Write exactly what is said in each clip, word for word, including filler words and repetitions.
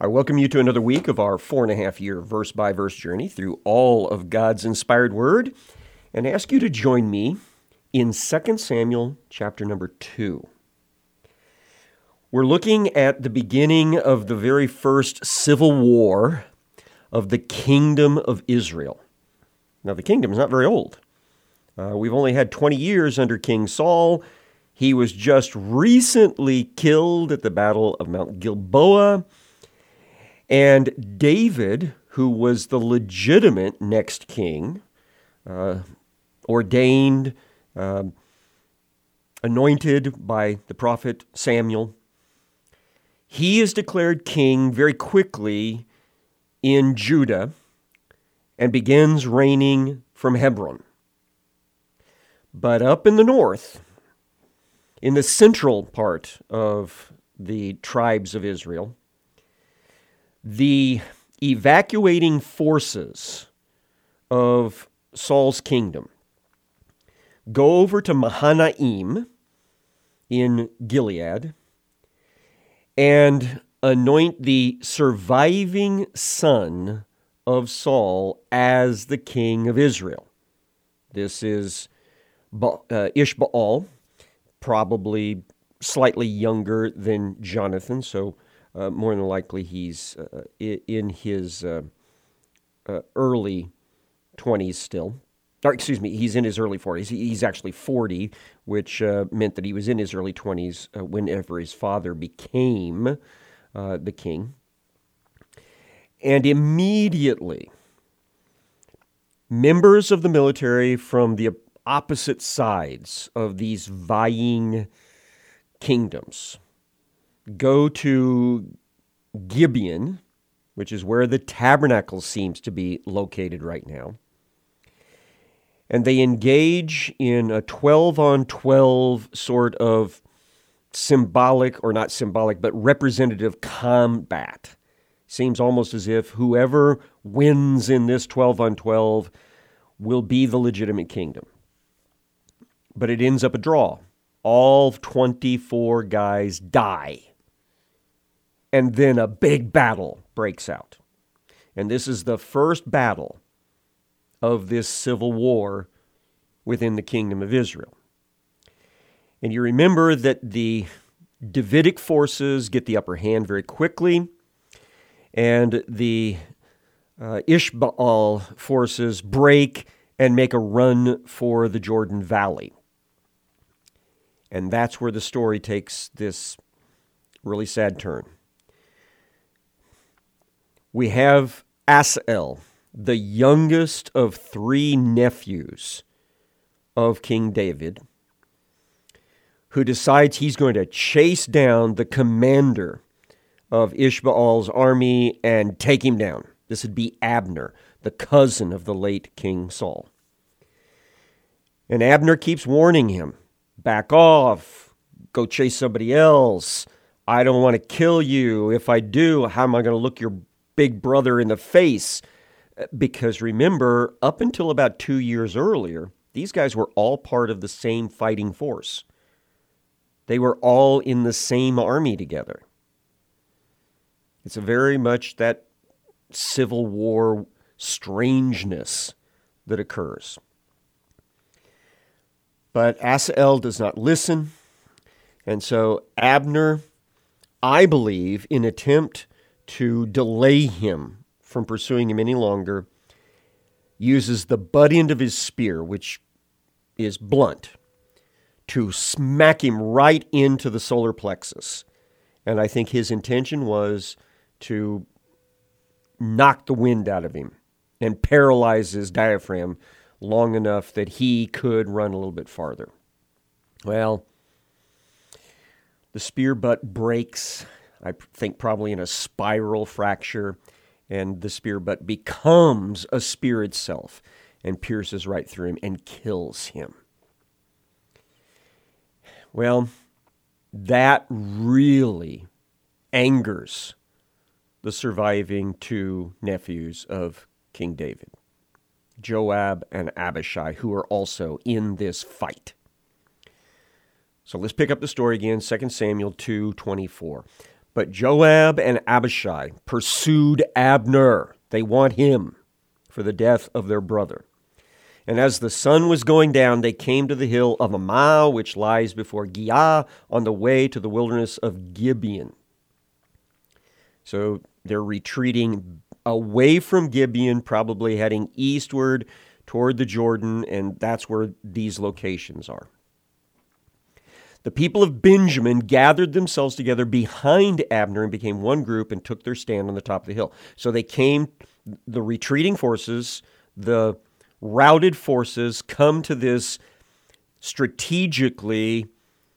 I welcome you to another week of our four and a half year verse by verse journey through all of God's inspired word, and ask you to join me in Second Samuel chapter number two. We're looking at the beginning of the very first civil war of the kingdom of Israel. Now, the kingdom is not very old. Uh, we've only had twenty years under King Saul. He was just recently killed at the Battle of Mount Gilboa. And David, who was the legitimate next king, uh, ordained, uh, anointed by the prophet Samuel, he is declared king very quickly in Judah and begins reigning from Hebron. But up in the north, in the central part of the tribes of Israel, the evacuating forces of Saul's kingdom go over to Mahanaim in Gilead and anoint the surviving son of Saul as the king of Israel. This is ba- uh, Ishbaal, probably slightly younger than Jonathan, so Uh, more than likely, he's uh, in his uh, uh, early twenties still. Or, excuse me, he's in his early forties. He's actually forty, which uh, meant that he was in his early twenties uh, whenever his father became uh, the king. And immediately, members of the military from the opposite sides of these vying kingdoms go to Gibeon, which is where the tabernacle seems to be located right now, and they engage in a twelve on twelve sort of symbolic, or not symbolic, but representative combat. Seems almost as if whoever wins in this twelve on twelve will be the legitimate kingdom. But it ends up a draw. All twenty-four guys die. And then a big battle breaks out. And this is the first battle of this civil war within the kingdom of Israel. And you remember that the Davidic forces get the upper hand very quickly, and the uh, Ishbaal forces break and make a run for the Jordan Valley. And that's where the story takes this really sad turn. We have Asael, the youngest of three nephews of King David, who decides he's going to chase down the commander of Ishbaal's army and take him down. This would be Abner, the cousin of the late King Saul. And Abner keeps warning him, back off, go chase somebody else. I don't want to kill you. If I do, how am I going to look your big brother in the face? Because remember, up until about two years earlier, these guys were all part of the same fighting force. They were all in the same army together. It's a very much that Civil War strangeness that occurs. But Asael does not listen, and so Abner, I believe, in attempt to delay him from pursuing him any longer, uses the butt end of his spear, which is blunt, to smack him right into the solar plexus. And I think his intention was to knock the wind out of him and paralyze his diaphragm long enough that he could run a little bit farther. Well, the spear butt breaks, I think probably in a spiral fracture, and the spear butt becomes a spear itself and pierces right through him and kills him. Well, that really angers the surviving two nephews of King David, Joab and Abishai, who are also in this fight. So let's pick up the story again, Second Samuel two twenty-four. But Joab and Abishai pursued Abner. They want him for the death of their brother. And as the sun was going down, they came to the hill of Ammah, which lies before Giah, on the way to the wilderness of Gibeon. So they're retreating away from Gibeon, probably heading eastward toward the Jordan, and that's where these locations are. The people of Benjamin gathered themselves together behind Abner and became one group and took their stand on the top of the hill. So they came, the retreating forces, the routed forces come to this strategically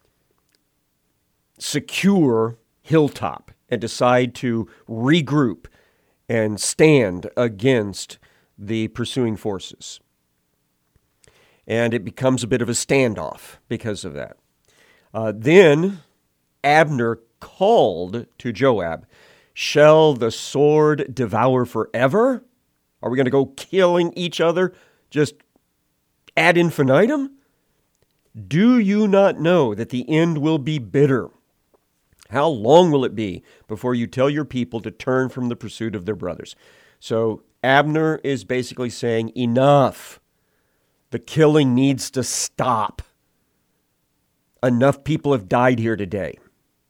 secure hilltop and decide to regroup and stand against the pursuing forces. And it becomes a bit of a standoff because of that. Uh, then Abner called to Joab, "Shall the sword devour forever? Are we going to go killing each other just ad infinitum? Do you not know that the end will be bitter? How long will it be before you tell your people to turn from the pursuit of their brothers?" So Abner is basically saying, enough. The killing needs to stop. Enough people have died here today.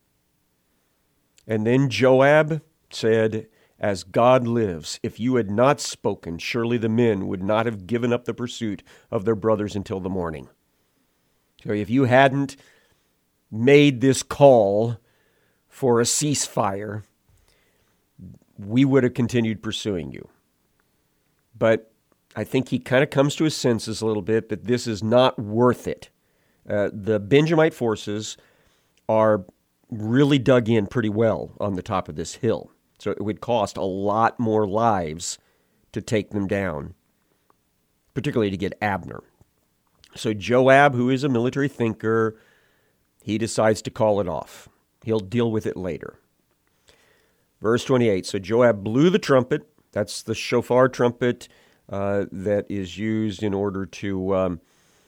And then Joab said, "As God lives, if you had not spoken, surely the men would not have given up the pursuit of their brothers until the morning." So if you hadn't made this call for a ceasefire, we would have continued pursuing you. But I think he kind of comes to his senses a little bit that this is not worth it. Uh, the Benjamite forces are really dug in pretty well on the top of this hill. So it would cost a lot more lives to take them down, particularly to get Abner. So Joab, who is a military thinker, he decides to call it off. He'll deal with it later. Verse twenty-eight, so Joab blew the trumpet. That's the shofar trumpet uh, that is used in order to um,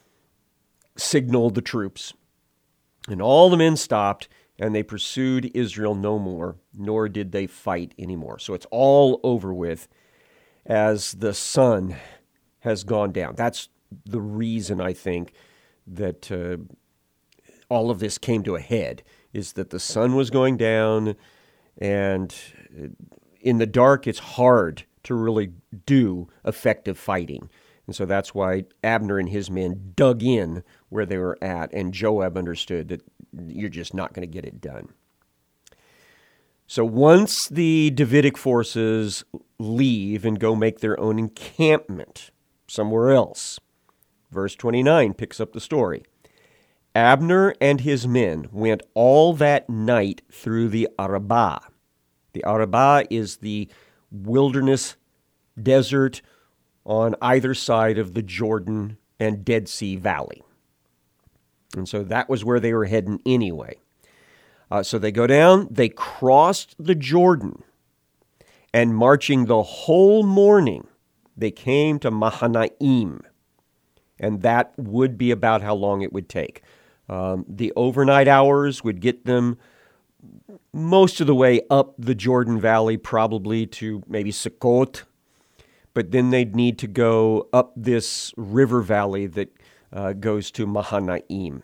signal the troops. And all the men stopped, and they pursued Israel no more, nor did they fight anymore. So it's all over with as the sun has gone down. That's the reason, I think, that uh, all of this came to a head, is that the sun was going down, and in the dark, it's hard to really do effective fighting. And so that's why Abner and his men dug in where they were at, and Joab understood that you're just not going to get it done. So once the Davidic forces leave and go make their own encampment somewhere else, verse twenty-nine picks up the story. Abner and his men went all that night through the Arabah. The Arabah is the wilderness desert on either side of the Jordan and Dead Sea Valley. And so that was where they were heading anyway. Uh, so they go down, they crossed the Jordan, and marching the whole morning, they came to Mahanaim. And that would be about how long it would take. Um, the overnight hours would get them most of the way up the Jordan Valley, probably to maybe Sukkot. But then they'd need to go up this river valley that uh, goes to Mahanaim.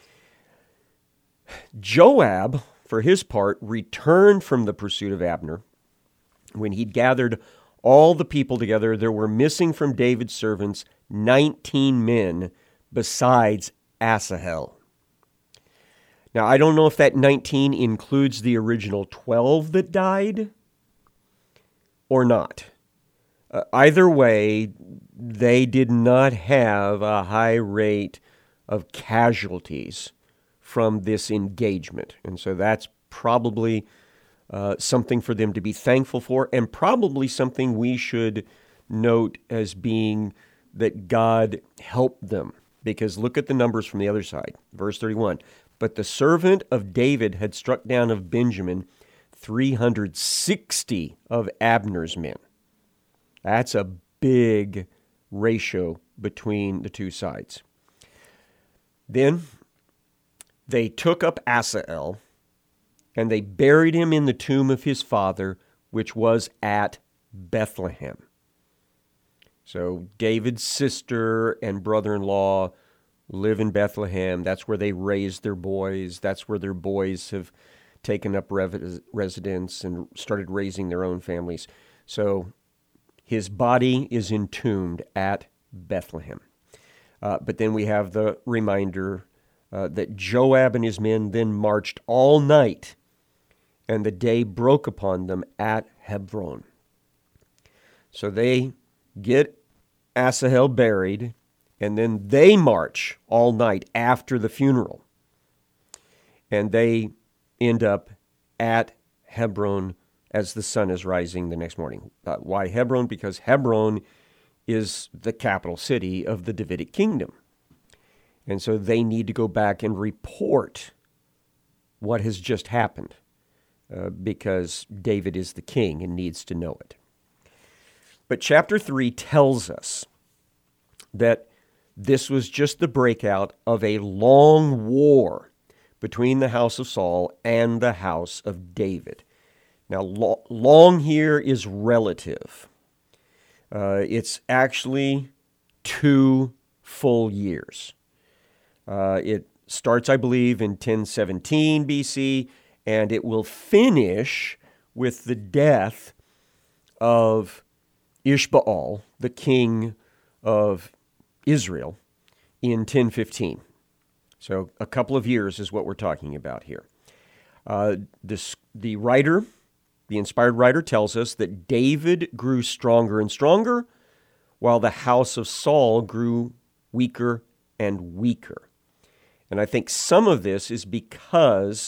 Joab, for his part, returned from the pursuit of Abner. When he'd gathered all the people together, there were missing from David's servants nineteen men besides Asahel. Now, I don't know if that nineteen includes the original twelve that died or not. Uh, either way, they did not have a high rate of casualties from this engagement. And so that's probably uh, something for them to be thankful for, and probably something we should note as being that God helped them. Because look at the numbers from the other side. Verse thirty-one, but the servant of David had struck down of Benjamin three hundred sixty of Abner's men. That's a big ratio between the two sides. Then they took up Asahel and they buried him in the tomb of his father, which was at Bethlehem. So David's sister and brother-in-law live in Bethlehem. That's where they raised their boys. That's where their boys have taken up rev- residence and started raising their own families. So his body is entombed at Bethlehem. Uh, but then we have the reminder uh, that Joab and his men then marched all night, and the day broke upon them at Hebron. So they get Asahel buried, and then they march all night after the funeral. And they end up at Hebron as the sun is rising the next morning. Uh, why Hebron? Because Hebron is the capital city of the Davidic kingdom. And so they need to go back and report what has just happened uh, because David is the king and needs to know it. But chapter three tells us that this was just the breakout of a long war between the house of Saul and the house of David. Now, lo- long here is relative. Uh, it's actually two full years. Uh, it starts, I believe, in ten seventeen B C, and it will finish with the death of Ishbaal, the king of Israel, in ten fifteen. So a couple of years is what we're talking about here. Uh, this, the writer, the inspired writer, tells us that David grew stronger and stronger, while the house of Saul grew weaker and weaker. And I think some of this is because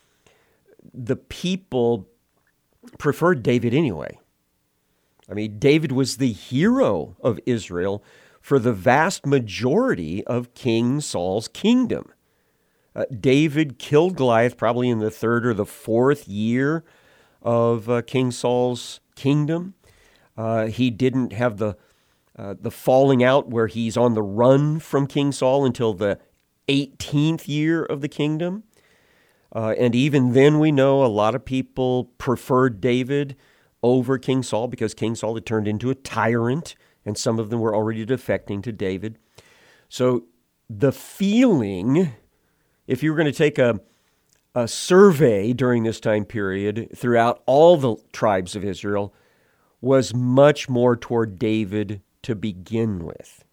the people preferred David anyway. I mean, David was the hero of Israel for the vast majority of King Saul's kingdom. Uh, David killed Goliath probably in the third or the fourth year of uh, King Saul's kingdom. Uh, he didn't have the uh, the falling out where he's on the run from King Saul until the eighteenth year of the kingdom. Uh, and even then we know a lot of people preferred David over King Saul because King Saul had turned into a tyrant, and some of them were already defecting to David. So the feeling, if you were going to take a, a survey during this time period throughout all the tribes of Israel, was much more toward David to begin with.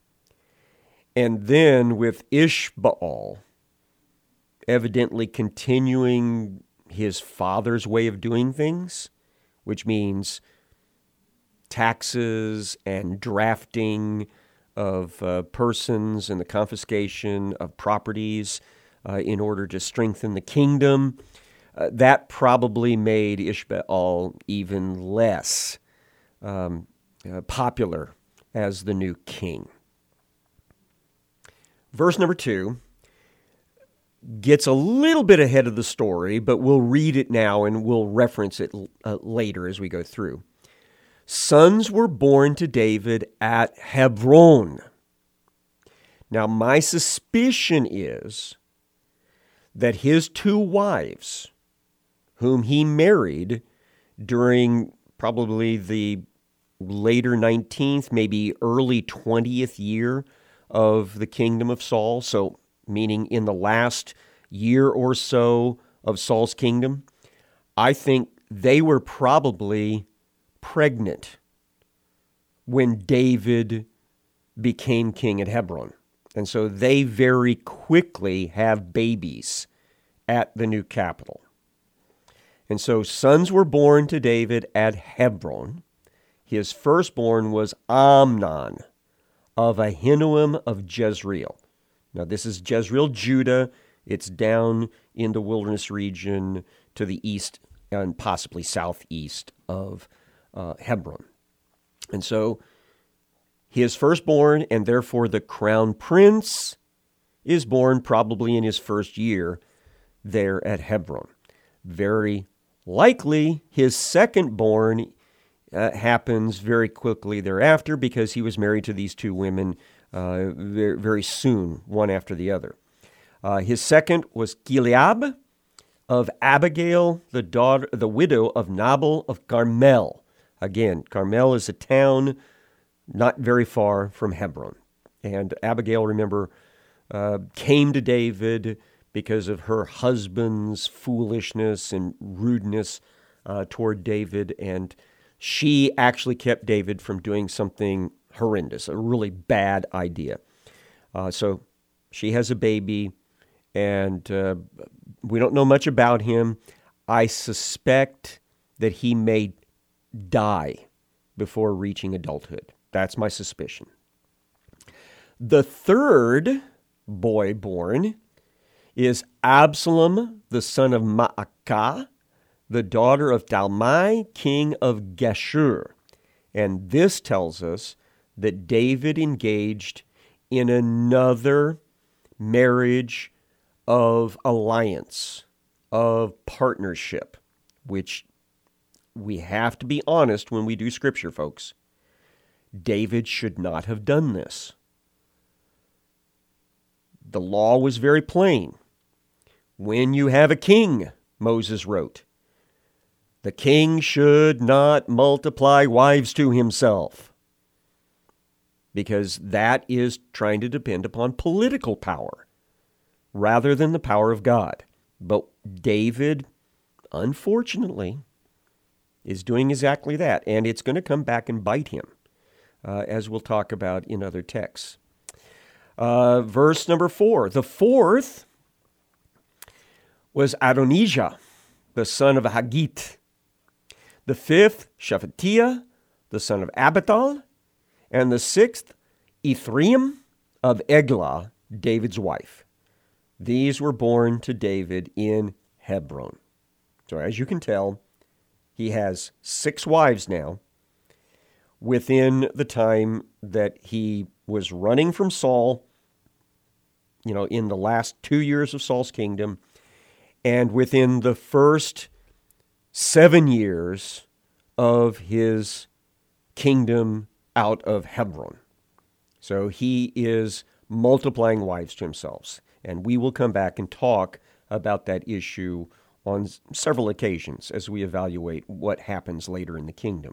And then with Ishbaal evidently continuing his father's way of doing things, which means taxes and drafting of uh, persons and the confiscation of properties uh, in order to strengthen the kingdom. Uh, that probably made Ishbaal even less um, uh, popular as the new king. Verse number two gets a little bit ahead of the story, but we'll read it now and we'll reference it uh, later as we go through. Sons were born to David at Hebron. Now, my suspicion is that his two wives, whom he married during probably the later nineteenth, maybe early twentieth year of the kingdom of Saul, so meaning in the last year or so of Saul's kingdom, I think they were probably pregnant when David became king at Hebron. And so they very quickly have babies at the new capital. And so sons were born to David at Hebron. His firstborn was Amnon of Ahinoam of Jezreel. Now, this is Jezreel, Judah. It's down in the wilderness region to the east and possibly southeast of uh, Hebron. And so his firstborn, and therefore the crown prince, is born probably in his first year there at Hebron. Very likely his secondborn uh, happens very quickly thereafter because he was married to these two women Uh, very, very soon, one after the other. Uh, his second was Gilead of Abigail, the daughter, the widow of Nabal of Carmel. Again, Carmel is a town not very far from Hebron. And Abigail, remember, uh, came to David because of her husband's foolishness and rudeness uh, toward David. And she actually kept David from doing something horrendous, a really bad idea. Uh, so she has a baby, and uh, we don't know much about him. I suspect that he may die before reaching adulthood. That's my suspicion. The third boy born is Absalom, the son of Maacah, the daughter of Talmai, king of Geshur. And this tells us that David engaged in another marriage of alliance, of partnership, which we have to be honest when we do Scripture, folks. David should not have done this. The law was very plain. When you have a king, Moses wrote, the king should not multiply wives to himself, because that is trying to depend upon political power rather than the power of God. But David, unfortunately, is doing exactly that, and it's going to come back and bite him, uh, as we'll talk about in other texts. Uh, verse number four. The fourth was Adonijah, the son of Haggith. The fifth, Shephatiah, the son of Abital. And the sixth, Ithream of Eglah, David's wife. These were born to David in Hebron. So as you can tell, he has six wives now within the time that he was running from Saul, you know, in the last two years of Saul's kingdom, and within the first seven years of his kingdom out of Hebron. So he is multiplying wives to himself. And we will come back and talk about that issue on several occasions as we evaluate what happens later in the kingdom.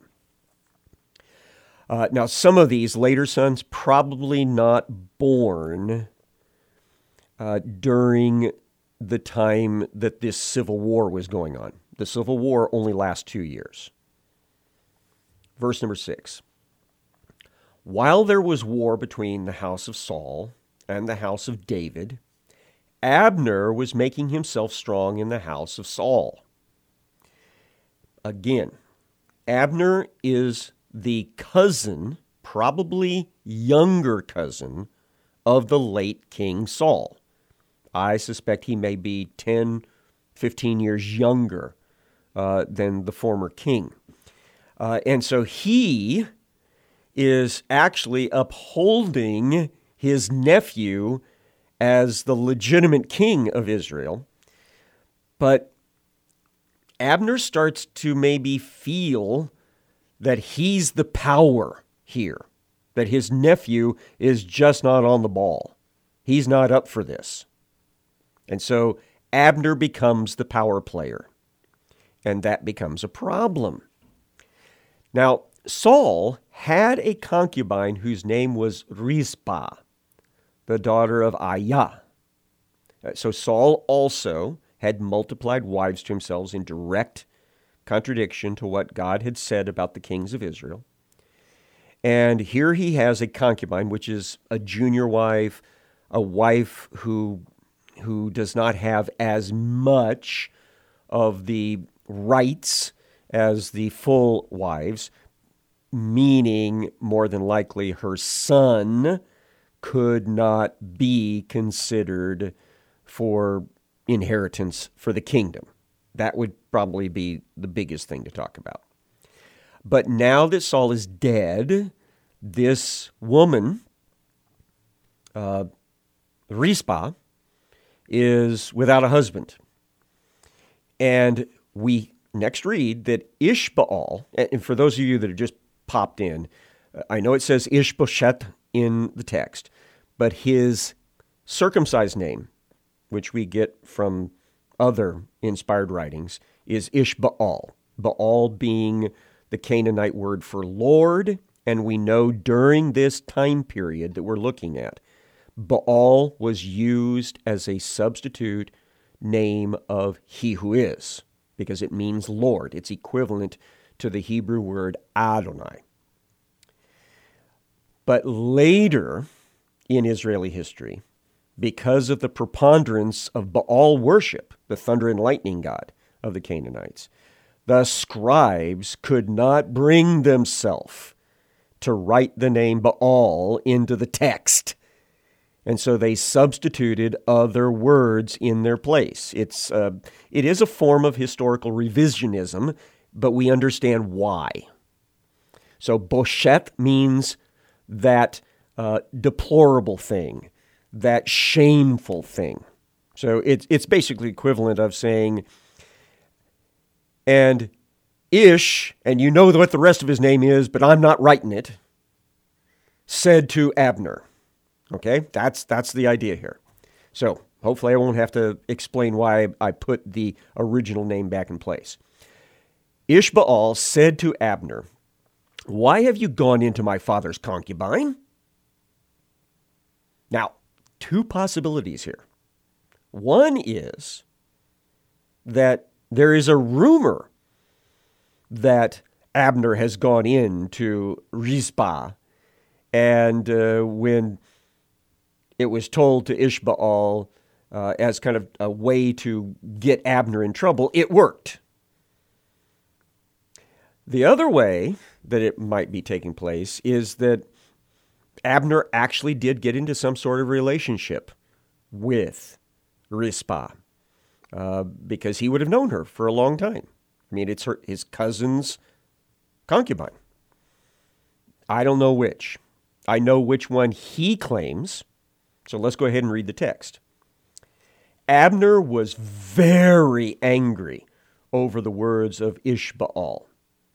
Uh, now, some of these later sons probably not born uh, during the time that this civil war was going on. The civil war only lasts two years. Verse number six. While there was war between the house of Saul and the house of David, Abner was making himself strong in the house of Saul. Again, Abner is the cousin, probably younger cousin, of the late King Saul. I suspect he may be ten, fifteen years younger uh, than the former king. Uh, and so he is actually upholding his nephew as the legitimate king of Israel. But Abner starts to maybe feel that he's the power here, that his nephew is just not on the ball. He's not up for this. And so Abner becomes the power player, and that becomes a problem. Now, Saul had a concubine whose name was Rizpah, the daughter of Aiah. So Saul also had multiplied wives to himself in direct contradiction to what God had said about the kings of Israel. And here he has a concubine, which is a junior wife, a wife who, who does not have as much of the rights as the full wives, meaning more than likely her son could not be considered for inheritance for the kingdom. That would probably be the biggest thing to talk about. But now that Saul is dead, this woman, uh, Rizpah, is without a husband. And we next read that Ishbaal, and for those of you that have just popped in, I know it says Ishbosheth in the text, but his circumcised name, which we get from other inspired writings is Ishbaal. Baal being the Canaanite word for Lord, and we know during this time period that we're looking at, Baal was used as a substitute name of He Who Is, because it means Lord. It's equivalent to the Hebrew word Adonai. But later in Israeli history, because of the preponderance of Baal worship, the thunder and lightning god of the Canaanites, the scribes could not bring themselves to write the name Baal into the text. And so they substituted other words in their place. It's uh, it is a form of historical revisionism, but we understand why. So Boshet means that uh, deplorable thing, that shameful thing. So it's it's basically equivalent of saying, and Ish, and you know what the rest of his name is, but I'm not writing it, said to Abner. Okay, that's that's the idea here. So hopefully I won't have to explain why I put the original name back in place. Ishbaal said to Abner, "Why have you gone into my father's concubine?" Now, two possibilities here. One is that there is a rumor that Abner has gone into Rizpah, and uh, when it was told to Ishbaal uh, as kind of a way to get Abner in trouble, it worked. The other way that it might be taking place is that Abner actually did get into some sort of relationship with Rizpah, uh, because he would have known her for a long time. I mean, it's her, his cousin's concubine. I don't know which. I know which one he claims. So let's go ahead and read the text. Abner was very angry over the words of Ishbaal,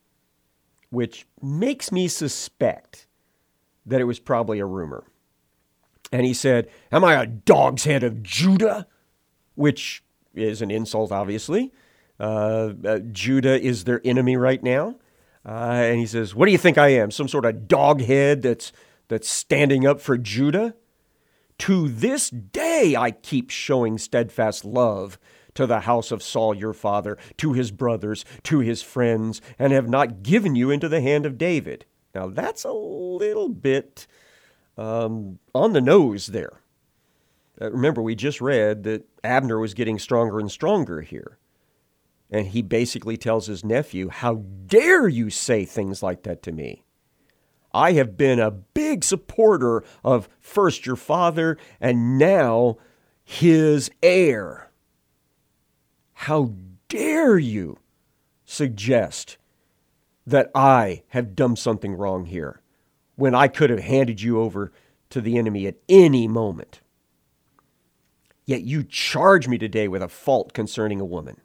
which makes me suspect that it was probably a rumor. And he said, "Am I a dog's head of Judah?" Which is an insult, obviously. Uh, uh, Judah is their enemy right now. Uh, and he says, "What do you think I am? Some sort of dog head that's, that's standing up for Judah? To this day I keep showing steadfast love to the house of Saul your father, to his brothers, to his friends, and have not given you into the hand of David." Now that's a little bit um, on the nose there. Uh, remember, we just read that Abner was getting stronger and stronger here. And he basically tells his nephew, "How dare you say things like that to me? I have been a big supporter of first your father and now his heir. How dare you suggest that I have done something wrong here when I could have handed you over to the enemy at any moment? Yet you charge me today with a fault concerning a woman.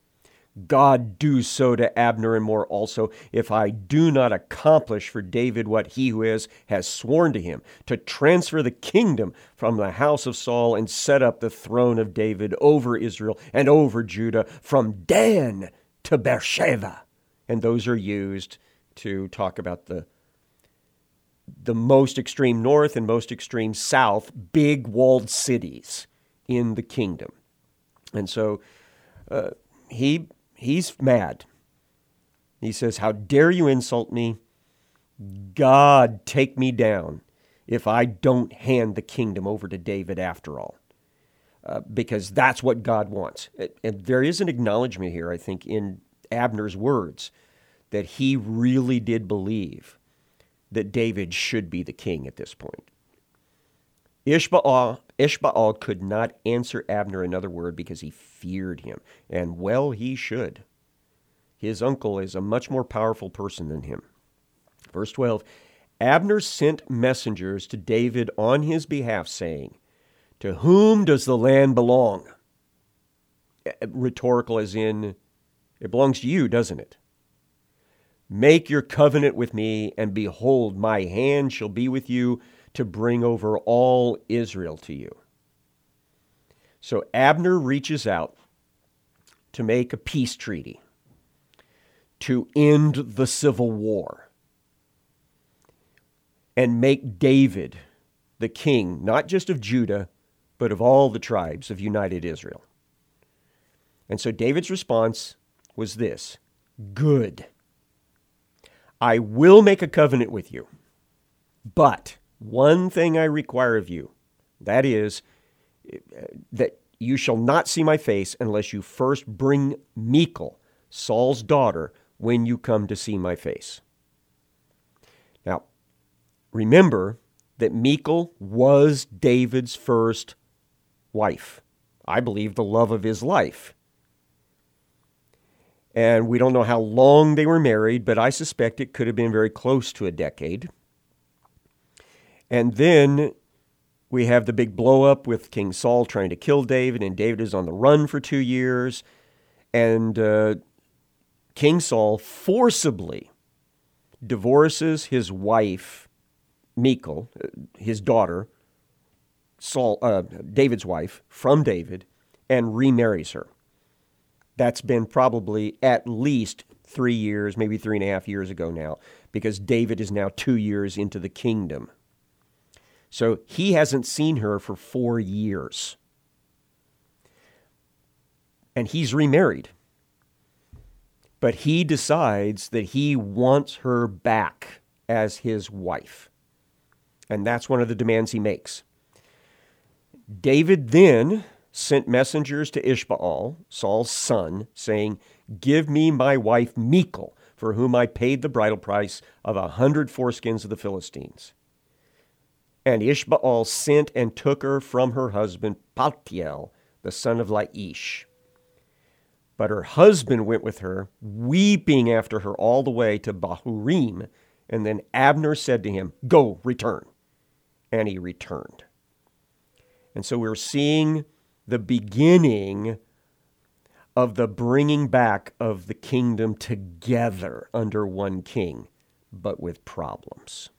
God do so to Abner and more also, if I do not accomplish for David what he who is has sworn to him, to transfer the kingdom from the house of Saul and set up the throne of David over Israel and over Judah from Dan to Beersheba." And those are used to talk about the, the most extreme north and most extreme south, big walled cities in the kingdom. And so uh, he... He's mad. He says, "How dare you insult me? God take me down if I don't hand the kingdom over to David after all." Uh, because that's what God wants. And there is an acknowledgement here, I think, in Abner's words, that he really did believe that David should be the king at this point. Ishbaal, Ishbaal could not answer Abner another word because he feared him, and well he should. His uncle is a much more powerful person than him. Verse twelve, Abner sent messengers to David on his behalf, saying, "To whom does the land belong?" Rhetorical as in, it belongs to you, doesn't it? "Make your covenant with me, and behold, my hand shall be with you to bring over all Israel to you." So Abner reaches out to make a peace treaty to end the civil war and make David the king, not just of Judah, but of all the tribes of united Israel. And so David's response was this: good. I will make a covenant with you, but one thing I require of you, that is that you shall not see my face unless you first bring Michal, Saul's daughter, when you come to see my face. Now, remember that Michal was David's first wife. I believe the love of his life. And we don't know how long they were married, but I suspect it could have been very close to a decade. And then we have the big blow-up with King Saul trying to kill David, and David is on the run for two years. And uh, King Saul forcibly divorces his wife, Michal, his daughter, Saul, uh, David's wife, from David, and remarries her. That's been probably at least three years, maybe three and a half years ago now, because David is now two years into the kingdom. So he hasn't seen her for four years. And he's remarried. But he decides that he wants her back as his wife. And that's one of the demands he makes. David then sent messengers to Ishbaal, Saul's son, saying, give me my wife Michal, for whom I paid the bridal price of a hundred foreskins of the Philistines. And Ishbaal sent and took her from her husband Paltiel, the son of Laish. But her husband went with her, weeping after her all the way to Bahurim. And then Abner said to him, go, return. And he returned. And so we're seeing the beginning of the bringing back of the kingdom together under one king, but with problems.